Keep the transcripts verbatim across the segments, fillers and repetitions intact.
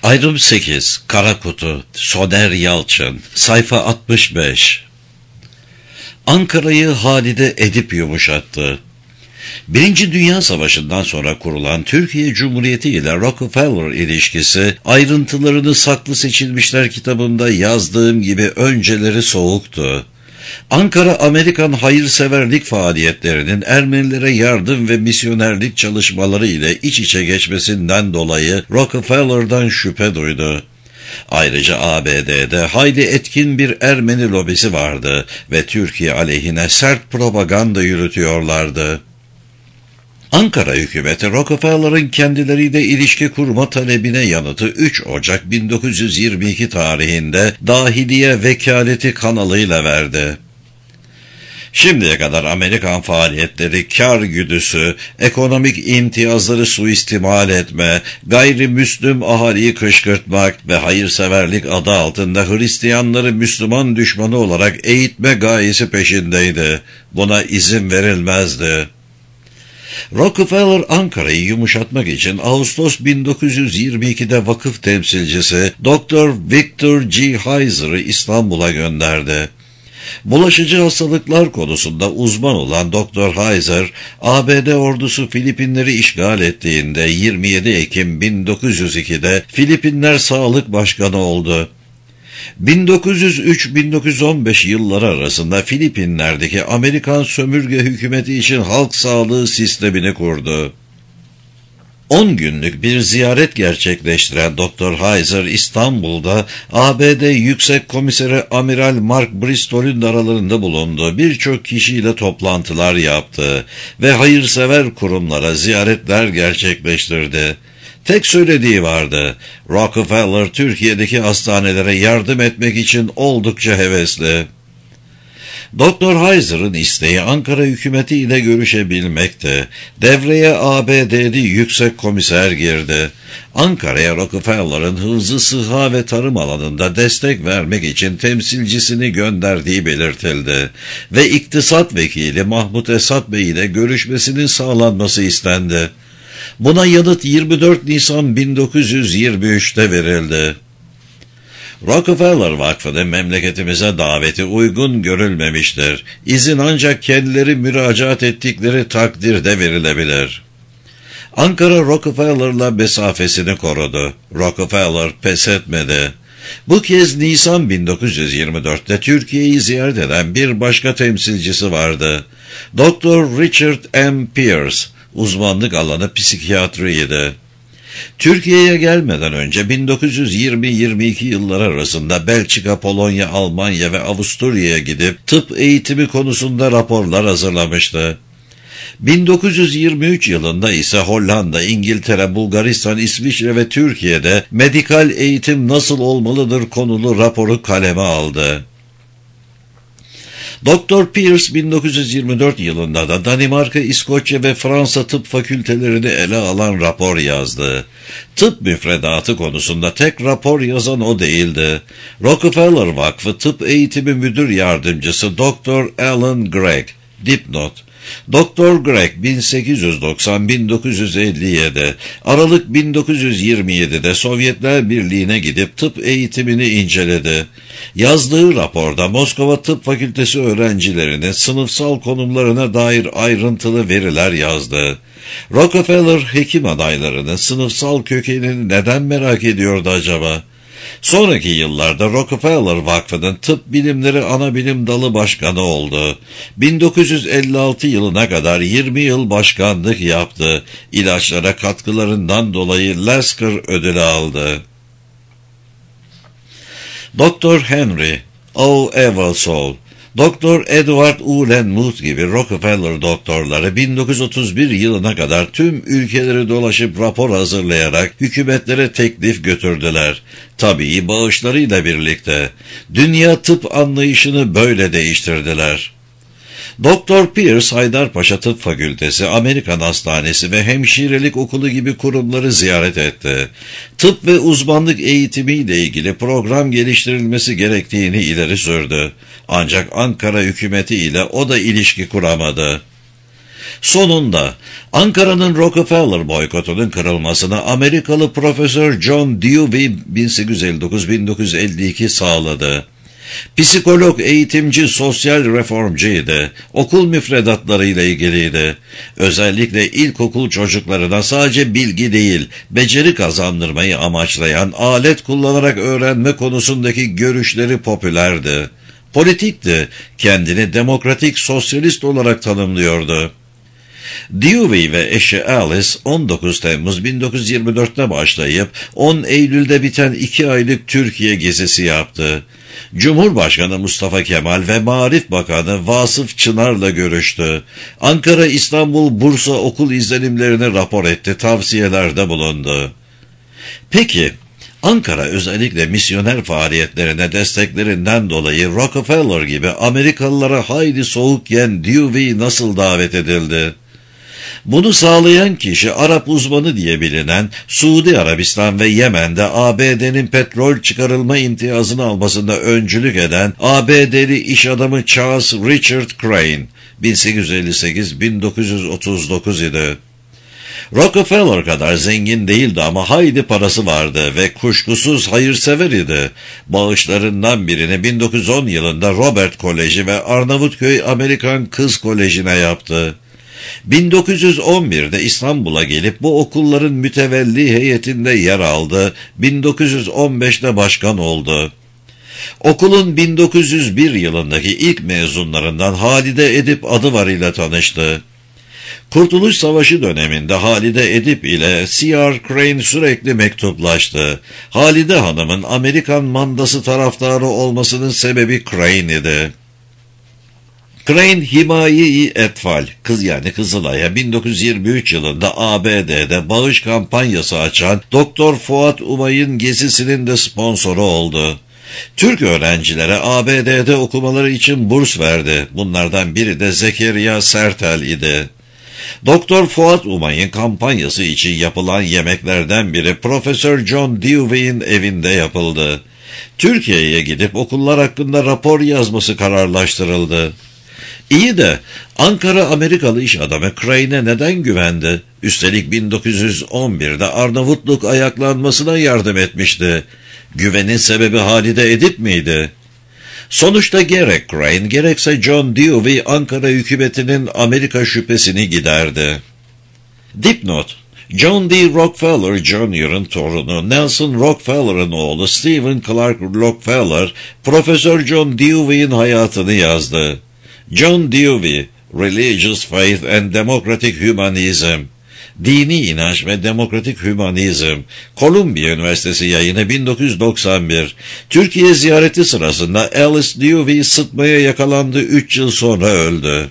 Ayrım sekiz. Kara Kutu. Soner Yalçın. Sayfa altmış beş. Ankara'yı Halide Edip yumuşattı. Birinci Dünya Savaşı'ndan sonra kurulan Türkiye Cumhuriyeti ile Rockefeller ilişkisi, ayrıntılarını Saklı Seçilmişler kitabımda yazdığım gibi önceleri soğuktu. Ankara, Amerikan hayırseverlik faaliyetlerinin Ermenilere yardım ve misyonerlik çalışmaları ile iç içe geçmesinden dolayı Rockefeller'dan şüphe duydu. Ayrıca A B D'de hayli etkin bir Ermeni lobisi vardı ve Türkiye aleyhine sert propaganda yürütüyorlardı. Ankara hükümeti Rockefeller'ın kendileriyle ilişki kurma talebine yanıtı üç Ocak bin dokuz yüz yirmi iki tarihinde Dahiliye Vekaleti kanalıyla verdi. Şimdiye kadar Amerikan faaliyetleri kar güdüsü, ekonomik imtiyazları suistimal etme, gayrimüslim ahaliyi kışkırtmak ve hayırseverlik adı altında Hristiyanları Müslüman düşmanı olarak eğitme gayesi peşindeydi. Buna izin verilmezdi. Rockefeller, Ankara'yı yumuşatmak için Ağustos bin dokuz yüz yirmi ikide vakıf temsilcisi Doktor Victor G. Heiser'ı İstanbul'a gönderdi. Bulaşıcı hastalıklar konusunda uzman olan Doktor Heiser, A B D ordusu Filipinleri işgal ettiğinde yirmi yedi Ekim bin dokuz yüz ikide Filipinler Sağlık Başkanı oldu. bin dokuz yüz üç bin dokuz yüz on beş yılları arasında Filipinler'deki Amerikan sömürge hükümeti için halk sağlığı sistemini kurdu. on günlük bir ziyaret gerçekleştiren Doktor Heiser, İstanbul'da A B D Yüksek Komiseri Amiral Mark Bristol'ün aralarında bulunduğu birçok kişiyle toplantılar yaptı ve hayırsever kurumlara ziyaretler gerçekleştirdi. Tek söylediği vardı: Rockefeller Türkiye'deki hastanelere yardım etmek için oldukça hevesli. Doktor Heiser'ın isteği Ankara hükümeti ile görüşebilmekti. Devreye A B D'li yüksek komiser girdi. Ankara'ya Rockefeller'ın hızlı sıhha ve tarım alanında destek vermek için temsilcisini gönderdiği belirtildi ve iktisat vekili Mahmut Esat Bey ile görüşmesinin sağlanması istendi. Buna yanıt yirmi dört Nisan bin dokuz yüz yirmi üçte verildi. Rockefeller Vakfı'nın memleketimize daveti uygun görülmemiştir. İzin ancak kendileri müracaat ettikleri takdirde verilebilir. Ankara, Rockefeller'la mesafesini korudu. Rockefeller pes etmedi. Bu kez Nisan bin dokuz yüz yirmi dörtte Türkiye'yi ziyaret eden bir başka temsilcisi vardı. Doktor Richard M. Pierce, uzmanlık alanı psikiyatriydi. Türkiye'ye gelmeden önce bin dokuz yüz yirmi yirmi iki yılları arasında Belçika, Polonya, Almanya ve Avusturya'ya gidip tıp eğitimi konusunda raporlar hazırlamıştı. bin dokuz yüz yirmi üç yılında ise Hollanda, İngiltere, Bulgaristan, İsviçre ve Türkiye'de medikal eğitim nasıl olmalıdır konulu raporu kaleme aldı. Doktor Pierce bin dokuz yüz yirmi dört yılında da Danimarka, İskoçya ve Fransa tıp fakültelerini ele alan rapor yazdı. Tıp müfredatı konusunda tek rapor yazan o değildi. Rockefeller Vakfı Tıp Eğitimi Müdür Yardımcısı Doktor Alan Gregg. Dipnot: Doktor Gregg bin sekiz yüz doksan - bin dokuz yüz elli yedi, Aralık bin dokuz yüz yirmi yedide Sovyetler Birliği'ne gidip tıp eğitimini inceledi. Yazdığı raporda Moskova Tıp Fakültesi öğrencilerinin sınıfsal konumlarına dair ayrıntılı veriler yazdı. Rockefeller hekim adaylarının sınıfsal kökenini neden merak ediyordu acaba? Sonraki yıllarda Rockefeller Vakfı'nın Tıp Bilimleri Anabilim Dalı Başkanı oldu. bin dokuz yüz elli altı yılına kadar yirmi yıl başkanlık yaptı. İlaçlara katkılarından dolayı Lasker ödülü aldı. Doktor Henry O. Eversole, Doktor Edward Uhlenmuth gibi Rockefeller doktorları bin dokuz yüz otuz bir yılına kadar tüm ülkeleri dolaşıp rapor hazırlayarak hükümetlere teklif götürdüler. Tabii bağışlarıyla birlikte. Dünya tıp anlayışını böyle değiştirdiler. Doktor Pierce, Haydarpaşa Tıp Fakültesi, Amerikan Hastanesi ve Hemşirelik Okulu gibi kurumları ziyaret etti. Tıp ve uzmanlık eğitimiyle ilgili program geliştirilmesi gerektiğini ileri sürdü. Ancak Ankara hükümeti ile o da ilişki kuramadı. Sonunda Ankara'nın Rockefeller boykotunun kırılmasını Amerikalı Profesör John Dewey bin sekiz yüz elli dokuz bin dokuz yüz elli iki sağladı. Psikolog, eğitimci, sosyal reformcuydu. Okul müfredatlarıyla ilgiliydi. Özellikle ilkokul çocuklarına sadece bilgi değil, beceri kazandırmayı amaçlayan alet kullanarak öğrenme konusundaki görüşleri popülerdi. Politikti, kendini demokratik sosyalist olarak tanımlıyordu. Dewey ve eşi Alice on dokuz Temmuz bin dokuz yüz yirmi dört'te başlayıp on Eylül'de biten iki aylık Türkiye gezisi yaptı. Cumhurbaşkanı Mustafa Kemal ve Maarif Bakanı Vasıf Çınar'la görüştü. Ankara, İstanbul, Bursa okul izlenimlerini rapor etti, tavsiyelerde bulundu. Peki, Ankara özellikle misyoner faaliyetlerine desteklerinden dolayı Rockefeller gibi Amerikalılara hayli soğukken Dewey nasıl davet edildi? Bunu sağlayan kişi Arap uzmanı diye bilinen, Suudi Arabistan ve Yemen'de A B D'nin petrol çıkarılma imtiyazını almasında öncülük eden A B D'li iş adamı Charles Richard Crane, bin sekiz yüz elli sekiz bin dokuz yüz otuz dokuz idi. Rockefeller kadar zengin değildi ama hayli parası vardı ve kuşkusuz hayırsever idi. Bağışlarından birini bin dokuz yüz on yılında Robert Koleji ve Arnavutköy Amerikan Kız Koleji'ne yaptı. bin dokuz yüz on bir'de İstanbul'a gelip bu okulların mütevelli heyetinde yer aldı, bin dokuz yüz on beş'te başkan oldu. Okulun bin dokuz yüz bir yılındaki ilk mezunlarından Halide Edip Adıvar ile tanıştı. Kurtuluş Savaşı döneminde Halide Edip ile C R Crane sürekli mektuplaştı. Halide Hanım'ın Amerikan mandası taraftarı olmasının sebebi Crane idi. Crane Himaye-i Etfal, kız yani Kızılay'a bin dokuz yüz yirmi üç yılında A B D'de bağış kampanyası açan Doktor Fuat Umay'ın gezisinin de sponsoru oldu. Türk öğrencilere A B D'de okumaları için burs verdi. Bunlardan biri de Zekeriya Sertel idi. Doktor Fuat Umay'ın kampanyası için yapılan yemeklerden biri Profesör John Dewey'in evinde yapıldı. Türkiye'ye gidip okullar hakkında rapor yazması kararlaştırıldı. İyi de Ankara Amerikalı iş adamı Crane'e neden güvendi? Üstelik bin dokuz yüz on bir'de Arnavutluk ayaklanmasına yardım etmişti. Güvenin sebebi Halide Edip miydi? Sonuçta gerek Crane gerekse John Dewey Ankara hükümetinin Amerika şüphesini giderdi. Dipnot: John D. Rockefeller Junior'ın torunu Nelson Rockefeller'ın oğlu Stephen Clark Rockefeller, Profesör John Dewey'in hayatını yazdı. John Dewey, Religious Faith and Democratic Humanism, Dini İnanç ve Demokratik Hümanizm, Columbia Üniversitesi yayını bin dokuz yüz doksan bir. Türkiye ziyareti sırasında Alice Dewey sıtmaya yakalandı, üç yıl sonra öldü.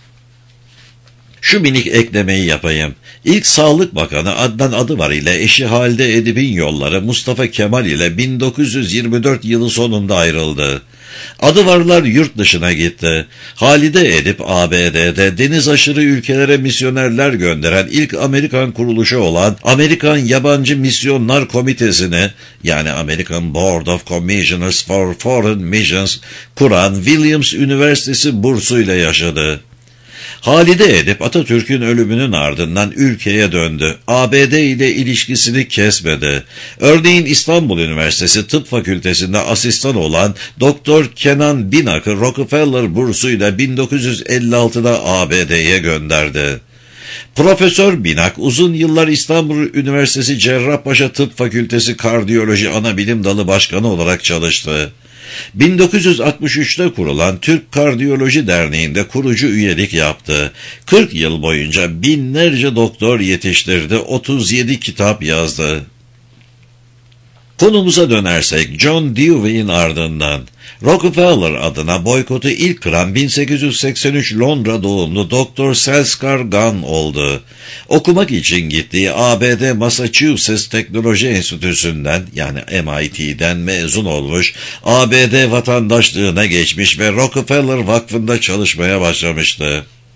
Şu minik eklemeyi yapayım. İlk Sağlık Bakanı Adnan Adıvar ile eşi Halide Edip'in yolları Mustafa Kemal ile bin dokuz yüz yirmi dört yılı sonunda ayrıldı. Adıvarlar yurt dışına gitti. Halide Edip A B D'de deniz aşırı ülkelere misyonerler gönderen ilk Amerikan kuruluşu olan Amerikan Yabancı Misyonlar Komitesi'ni, yani American Board of Commissioners for Foreign Missions kuran Williams Üniversitesi bursuyla yaşadı. Halide Edip Atatürk'ün ölümünün ardından ülkeye döndü. A B D ile ilişkisini kesmedi. Örneğin İstanbul Üniversitesi Tıp Fakültesi'nde asistan olan Doktor Kenan Binak'ı Rockefeller bursuyla bin dokuz yüz elli altıda A B D'ye gönderdi. Profesör Binak uzun yıllar İstanbul Üniversitesi Cerrahpaşa Tıp Fakültesi Kardiyoloji Anabilim Dalı Başkanı olarak çalıştı. bin dokuz yüz altmış üçte kurulan Türk Kardiyoloji Derneği'nde kurucu üyelik yaptı. kırk yıl boyunca binlerce doktor yetiştirdi, otuz yedi kitap yazdı. Konumuza dönersek John Dewey'in ardından Rockefeller adına boykotu ilk kıran bin sekiz yüz seksen üç Londra doğumlu Doktor Selskar Gunn oldu. Okumak için gittiği A B D Massachusetts Teknoloji Enstitüsü'nden yani M I T'den mezun olmuş, A B D vatandaşlığına geçmiş ve Rockefeller Vakfı'nda çalışmaya başlamıştı.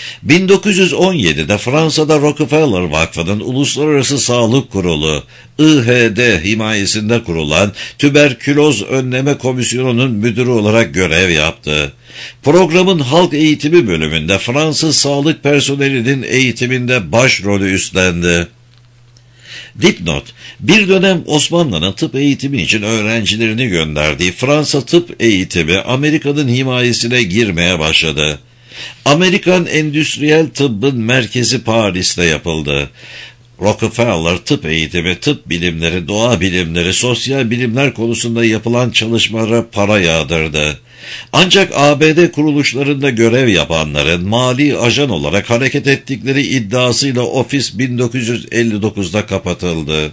bin dokuz yüz on yedide Fransa'da Rockefeller Vakfı'nın Uluslararası Sağlık Kurulu I H D himayesinde kurulan Tüberküloz Önleme Komisyonu'nun müdürü olarak görev yaptı. Programın halk eğitimi bölümünde Fransız sağlık personelinin eğitiminde başrolü üstlendi. Dipnot: bir dönem Osmanlı'nın tıp eğitimi için öğrencilerini gönderdiği Fransa tıp eğitimi Amerika'nın himayesine girmeye başladı. Amerikan endüstriyel tıbbın merkezi Paris'te yapıldı. Rockefeller tıp eğitimi, tıp bilimleri, doğa bilimleri, sosyal bilimler konusunda yapılan çalışmalara para yağdırdı. Ancak A B D kuruluşlarında görev yapanların mali ajan olarak hareket ettikleri iddiasıyla ofis bin dokuz yüz elli dokuzda kapatıldı.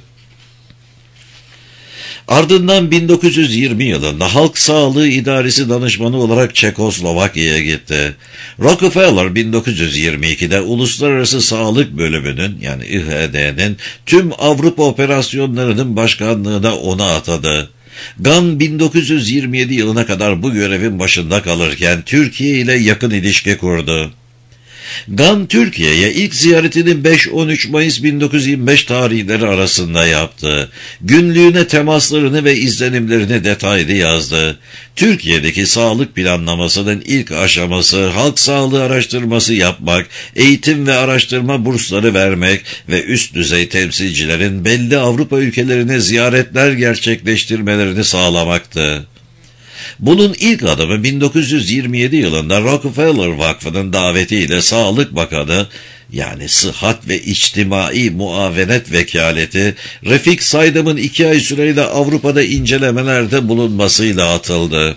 Ardından bin dokuz yüz yirmi yılında Halk Sağlığı İdaresi danışmanı olarak Çekoslovakya'ya gitti. Rockefeller bin dokuz yüz yirmi ikide Uluslararası Sağlık Bölümünün yani I H D'nin tüm Avrupa operasyonlarının başkanlığına onu atadı. Gahn bin dokuz yüz yirmi yedi yılına kadar bu görevin başında kalırken Türkiye ile yakın ilişki kurdu. Gahn Türkiye'ye ilk ziyaretini beş on üç Mayıs bin dokuz yüz yirmi beş tarihleri arasında yaptı. Günlüğüne temaslarını ve izlenimlerini detaylı yazdı. Türkiye'deki sağlık planlamasının ilk aşaması halk sağlığı araştırması yapmak, eğitim ve araştırma bursları vermek ve üst düzey temsilcilerin belli Avrupa ülkelerine ziyaretler gerçekleştirmelerini sağlamaktı. Bunun ilk adımı bin dokuz yüz yirmi yedi yılında Rockefeller Vakfı'nın davetiyle Sağlık Bakanı yani Sıhhat ve İçtimai Muavenet Vekaleti Refik Saydam'ın iki ay süreyle Avrupa'da incelemelerde bulunmasıyla atıldı.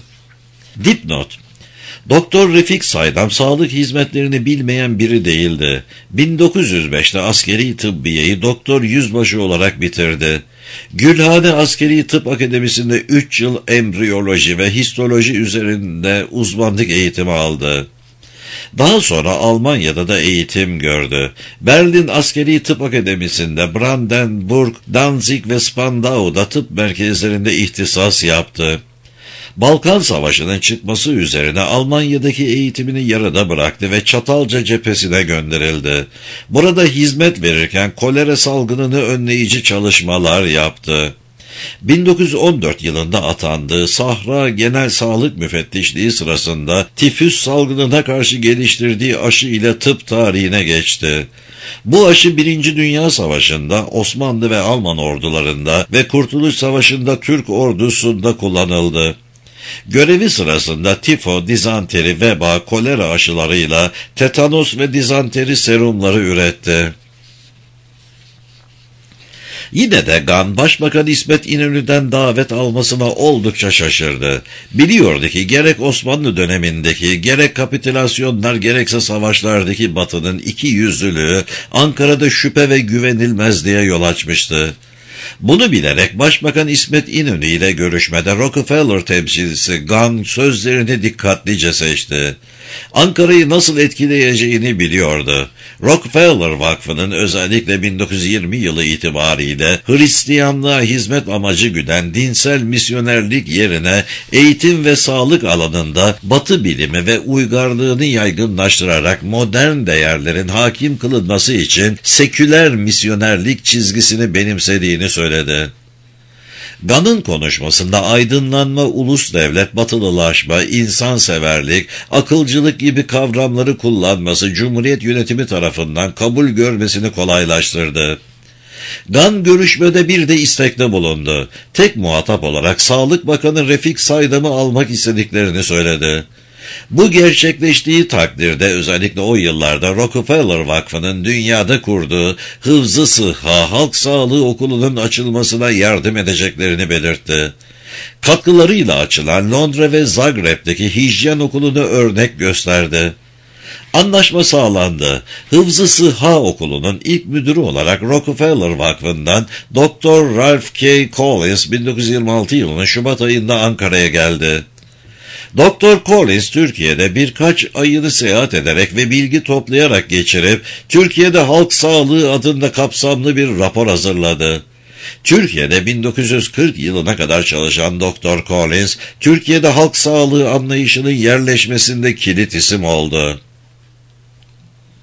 Dipnot: Doktor Refik Saydam sağlık hizmetlerini bilmeyen biri değildi. bin dokuz yüz beşte askeri tıbbiyeyi doktor yüzbaşı olarak bitirdi. Gülhane Askeri Tıp Akademisi'nde üç yıl embriyoloji ve histoloji üzerinde uzmanlık eğitimi aldı. Daha sonra Almanya'da da eğitim gördü. Berlin Askeri Tıp Akademisi'nde Brandenburg, Danzig ve Spandau'da tıp merkezlerinde ihtisas yaptı. Balkan Savaşı'nın çıkması üzerine Almanya'daki eğitimini yarıda bıraktı ve Çatalca cephesine gönderildi. Burada hizmet verirken kolera salgınını önleyici çalışmalar yaptı. bin dokuz yüz on dört yılında atandığı Sahra Genel Sağlık Müfettişliği sırasında tifüs salgınına karşı geliştirdiği aşı ile tıp tarihine geçti. Bu aşı Birinci Dünya Savaşı'nda Osmanlı ve Alman ordularında ve Kurtuluş Savaşı'nda Türk ordusunda kullanıldı. Görevi sırasında tifo, dizanteri, veba, kolera aşılarıyla tetanos ve dizanteri serumları üretti. Yine de Gahn, Başbakan İsmet İnönü'den davet almasına oldukça şaşırdı. Biliyordu ki gerek Osmanlı dönemindeki, gerek kapitülasyonlar gerekse savaşlardaki Batı'nın iki yüzlülüğü Ankara'da şüphe ve güvenilmezliğe yol açmıştı. Bunu bilerek Başbakan İsmet İnönü ile görüşmede Rockefeller temsilcisi Gahn sözlerini dikkatlice seçti. Ankara'yı nasıl etkileyeceğini biliyordu. Rockefeller Vakfı'nın özellikle bin dokuz yüz yirmi yılı itibariyle Hristiyanlığa hizmet amacı güden dinsel misyonerlik yerine eğitim ve sağlık alanında Batı bilimi ve uygarlığını yaygınlaştırarak modern değerlerin hakim kılınması için seküler misyonerlik çizgisini benimsediğini söyledi. Gahn'ın konuşmasında aydınlanma, ulus devlet, batılılaşma, insanseverlik, akılcılık gibi kavramları kullanması Cumhuriyet yönetimi tarafından kabul görmesini kolaylaştırdı. Gahn görüşmede bir de istekte bulundu. Tek muhatap olarak Sağlık Bakanı Refik Saydam'ı almak istediklerini söyledi. Bu gerçekleştiği takdirde özellikle o yıllarda Rockefeller Vakfı'nın dünyada kurduğu Hıfz-ı Sıhha Halk Sağlığı Okulu'nun açılmasına yardım edeceklerini belirtti. Katkılarıyla açılan Londra ve Zagreb'deki Hijyen Okulu'nu örnek gösterdi. Anlaşma sağlandı. Hıfz-ı Sıhha Okulu'nun ilk müdürü olarak Rockefeller Vakfı'ndan Doktor Ralph K. Collins bin dokuz yüz yirmi altı yılının Şubat ayında Ankara'ya geldi. Doktor Collins Türkiye'de birkaç ayını seyahat ederek ve bilgi toplayarak geçirip Türkiye'de halk sağlığı adında kapsamlı bir rapor hazırladı. Türkiye'de bin dokuz yüz kırk yılına kadar çalışan Doktor Collins, Türkiye'de halk sağlığı anlayışının yerleşmesinde kilit isim oldu.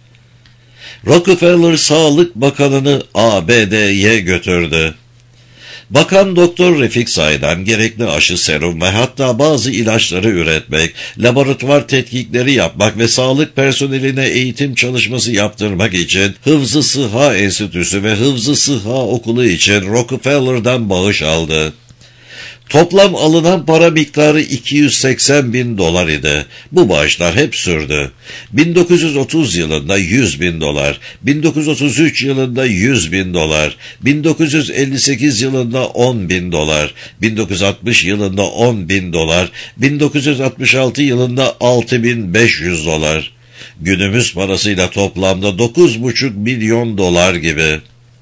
Rockefeller Sağlık Bakanı'nı A B D'ye götürdü. Bakan Doktor Refik Saydam gerekli aşı, serum ve hatta bazı ilaçları üretmek, laboratuvar tetkikleri yapmak ve sağlık personeline eğitim çalışması yaptırmak için Hıfzı Sıhha Enstitüsü ve Hıfzı Sıhha Okulu için Rockefeller'dan bağış aldı. Toplam alınan para miktarı iki yüz seksen bin dolar idi. Bu bağışlar hep sürdü. bin dokuz yüz otuz yılında yüz bin dolar, bin dokuz yüz otuz üç yılında yüz bin dolar, bin dokuz yüz elli sekiz yılında on bin dolar, bin dokuz yüz altmış yılında on bin dolar, bin dokuz yüz altmış altı yılında altı bin beş yüz dolar. Günümüz parasıyla toplamda dokuz buçuk milyon dolar gibi.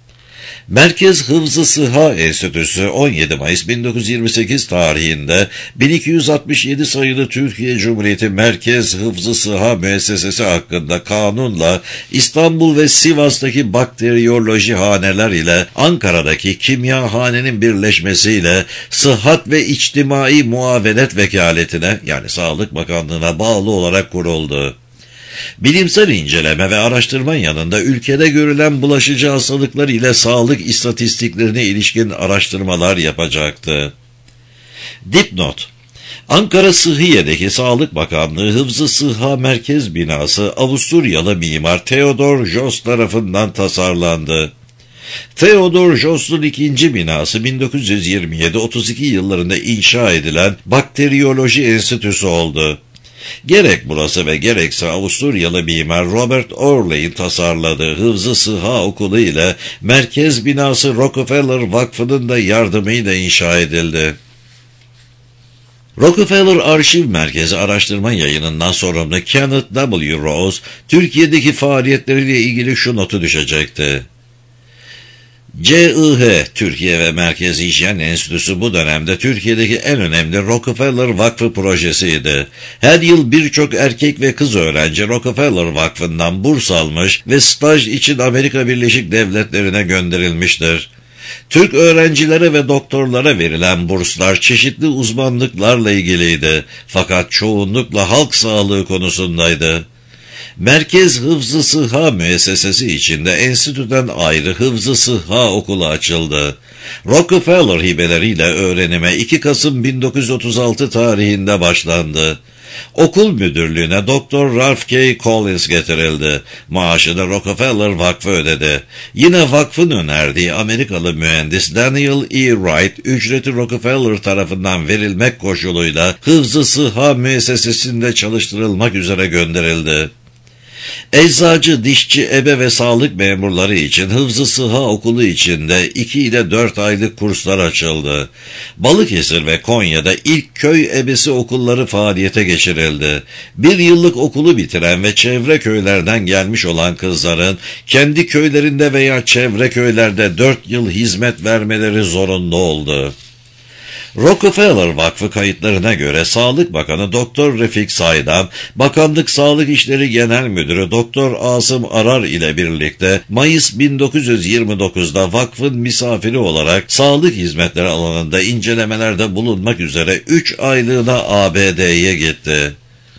Merkez Hıfzı Sıhha Enstitüsü on yedi Mayıs bin dokuz yüz yirmi sekiz tarihinde bin iki yüz altmış yedi sayılı Türkiye Cumhuriyeti Merkez Hıfzı Sıhha Müessesesi hakkında kanunla İstanbul ve Sivas'taki bakteriyoloji haneler ile Ankara'daki kimyahanenin birleşmesiyle Sıhhat ve İçtimai Muavenet Vekaletine, yani Sağlık Bakanlığı'na bağlı olarak kuruldu. Bilimsel inceleme ve araştırma yanında ülkede görülen bulaşıcı hastalıklar ile sağlık istatistiklerine ilişkin araştırmalar yapacaktı. Dipnot: Ankara Sıhhiye'deki Sağlık Bakanlığı Hıfzı Sıhha Merkez Binası Avusturyalı mimar Theodor Jost tarafından tasarlandı. Theodor Jost'un ikinci binası bin dokuz yüz yirmi yedi otuz iki yıllarında inşa edilen Bakteriyoloji Enstitüsü oldu. Gerek burası ve gerekse Avusturyalı mimar Robert Orley'in tasarladığı Hıfzı Sıhha Okulu ile merkez binası Rockefeller Vakfı'nın da yardımıyla inşa edildi. Rockefeller Arşiv Merkezi Araştırma Yayınından sorumlu Kenneth W. Rose, Türkiye'deki faaliyetleriyle ilgili şu notu düşecekti. C I H Türkiye ve Merkez Hijyen Enstitüsü bu dönemde Türkiye'deki en önemli Rockefeller Vakfı projesiydi. Her yıl birçok erkek ve kız öğrenci Rockefeller Vakfı'ndan burs almış ve staj için Amerika Birleşik Devletleri'ne gönderilmiştir. Türk öğrencilere ve doktorlara verilen burslar çeşitli uzmanlıklarla ilgiliydi, fakat çoğunlukla halk sağlığı konusundaydı. Merkez Hıfzı Sıhha Müessesesi içinde enstitüden ayrı Hıfzı Sıhha Okulu açıldı. Rockefeller hibeleriyle öğrenime iki Kasım bin dokuz yüz otuz altı tarihinde başlandı. Okul müdürlüğüne Doktor Ralph K. Collins getirildi. Maaşını Rockefeller Vakfı ödedi. Yine vakfın önerdiği Amerikalı mühendis Daniel E. Wright, ücreti Rockefeller tarafından verilmek koşuluyla Hıfzı Sıhha Müessesesi'nde çalıştırılmak üzere gönderildi. Eczacı, dişçi, ebe ve sağlık memurları için Hıfzı Sıhha Okulu içinde iki ile dört aylık kurslar açıldı. Balıkesir ve Konya'da ilk köy ebesi okulları faaliyete geçirildi. Bir yıllık okulu bitiren ve çevre köylerden gelmiş olan kızların kendi köylerinde veya çevre köylerde dört yıl hizmet vermeleri zorunlu oldu. Rockefeller Vakfı kayıtlarına göre Sağlık Bakanı Doktor Refik Saydam, Bakanlık Sağlık İşleri Genel Müdürü Doktor Asım Arar ile birlikte Mayıs bin dokuz yüz yirmi dokuzda vakfın misafiri olarak sağlık hizmetleri alanında incelemelerde bulunmak üzere üç aylığına A B D'ye gitti.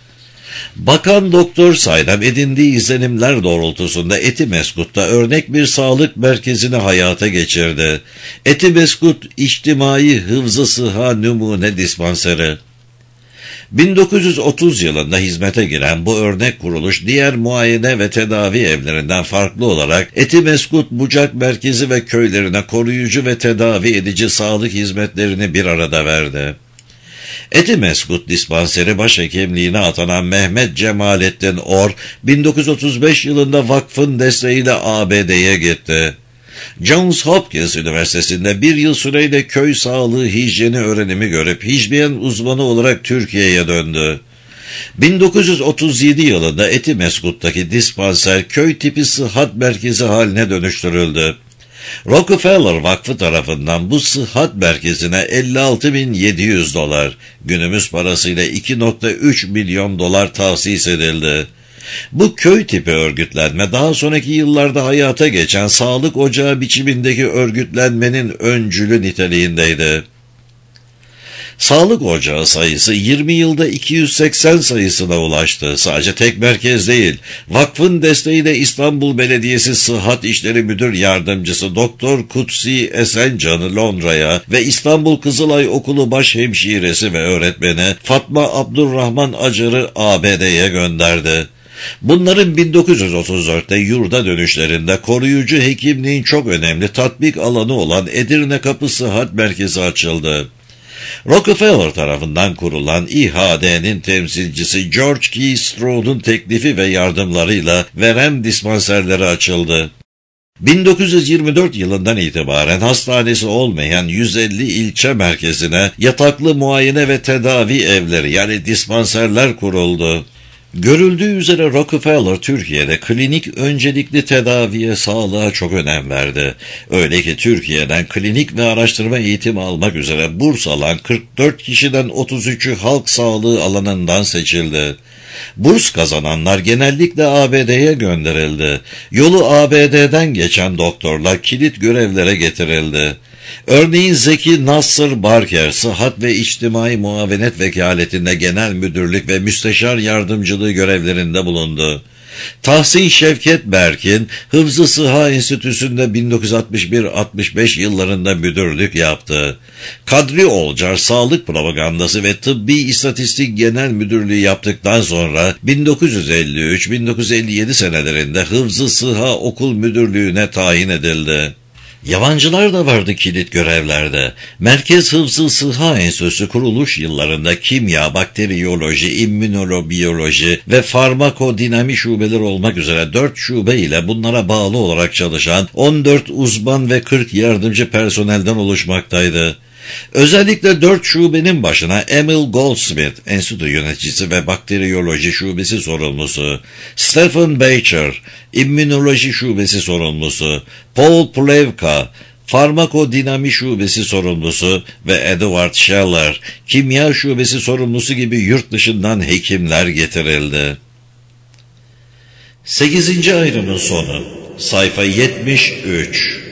Bakan Doktor Saydam edindiği izlenimler doğrultusunda Etimeskut'ta örnek bir sağlık merkezini hayata geçirdi. Etimeskut İçtimai Hıfzı Sıhha Numune Dispanseri. bin dokuz yüz otuz yılında hizmete giren bu örnek kuruluş diğer muayene ve tedavi evlerinden farklı olarak Etimeskut Bucak Merkezi ve köylerine koruyucu ve tedavi edici sağlık hizmetlerini bir arada verdi. Etimeskut Dispanseri başhekimliğine atanan Mehmet Cemalettin Or, bin dokuz yüz otuz beş yılında vakfın desteğiyle A B D'ye gitti. Johns Hopkins Üniversitesi'nde bir yıl süreyle köy sağlığı hijyeni öğrenimi görüp hijyen uzmanı olarak Türkiye'ye döndü. bin dokuz yüz otuz yedi yılında Etimeskut'taki dispanser köy tipi sıhhat merkezi haline dönüştürüldü. Rockefeller Vakfı tarafından bu sıhhat merkezine elli altı bin yedi yüz dolar, günümüz parasıyla iki nokta üç milyon dolar tahsis edildi. Bu köy tipi örgütlenme daha sonraki yıllarda hayata geçen sağlık ocağı biçimindeki örgütlenmenin öncülü niteliğindeydi. Sağlık ocağı sayısı yirmi yılda iki yüz seksen sayısına ulaştı. Sadece tek merkez değil, vakfın desteğiyle İstanbul Belediyesi Sıhhat İşleri Müdür Yardımcısı Doktor Kutsi Esencan'ı Londra'ya ve İstanbul Kızılay Okulu başhemşiresi ve öğretmeni Fatma Abdurrahman Acar'ı A B D'ye gönderdi. Bunların bin dokuz yüz otuz dörtte yurda dönüşlerinde koruyucu hekimliğin çok önemli tatbik alanı olan Edirne Kapı Sıhhat Merkezi açıldı. Rockefeller tarafından kurulan İ H D'nin temsilcisi George Key Stroud'un teklifi ve yardımlarıyla verem dispanserleri açıldı. bin dokuz yüz yirmi dört yılından itibaren hastanesi olmayan yüz elli ilçe merkezine yataklı muayene ve tedavi evleri yani dispanserler kuruldu. Görüldüğü üzere Rockefeller Türkiye'de klinik öncelikli tedaviye, sağlığa çok önem verdi. Öyle ki Türkiye'den klinik ve araştırma eğitimi almak üzere burs alan kırk dört kişiden otuz üçü halk sağlığı alanından seçildi. Burs kazananlar genellikle A B D'ye gönderildi. Yolu A B D'den geçen doktorlar kilit görevlere getirildi. Örneğin Zeki Nasır Barker, Sıhhat ve İçtimai Muavenet Vekaletinde genel müdürlük ve müsteşar yardımcılığı görevlerinde bulundu. Tahsin Şevket Berkin, Hıfzı Sıha Enstitüsü'nde bin dokuz yüz altmış bir altmış beş yıllarında müdürlük yaptı. Kadri Olcar, Sağlık Propagandası ve Tıbbi İstatistik Genel Müdürlüğü yaptıktan sonra bin dokuz yüz elli üç bin dokuz yüz elli yedi senelerinde Hıfzı Sıha Okul Müdürlüğü'ne tayin edildi. Yabancılar da vardı kilit görevlerde. Merkez Hıfzı Sıha Enstitüsü kuruluş yıllarında kimya, bakteriyoloji, immünolobiyoloji ve farmakodinami şubeleri olmak üzere dört şube ile bunlara bağlı olarak çalışan on dört uzman ve kırk yardımcı personelden oluşmaktaydı. Özellikle dört şubenin başına Emil Goldsmith, enstitü yöneticisi ve bakteriyoloji şubesi sorumlusu, Stephen Becher, immünoloji şubesi sorumlusu, Paul Plevka, farmakodinami şubesi sorumlusu ve Edward Scheller, kimya şubesi sorumlusu gibi yurt dışından hekimler getirildi. sekizinci ayrımın sonu, sayfa yetmiş üç.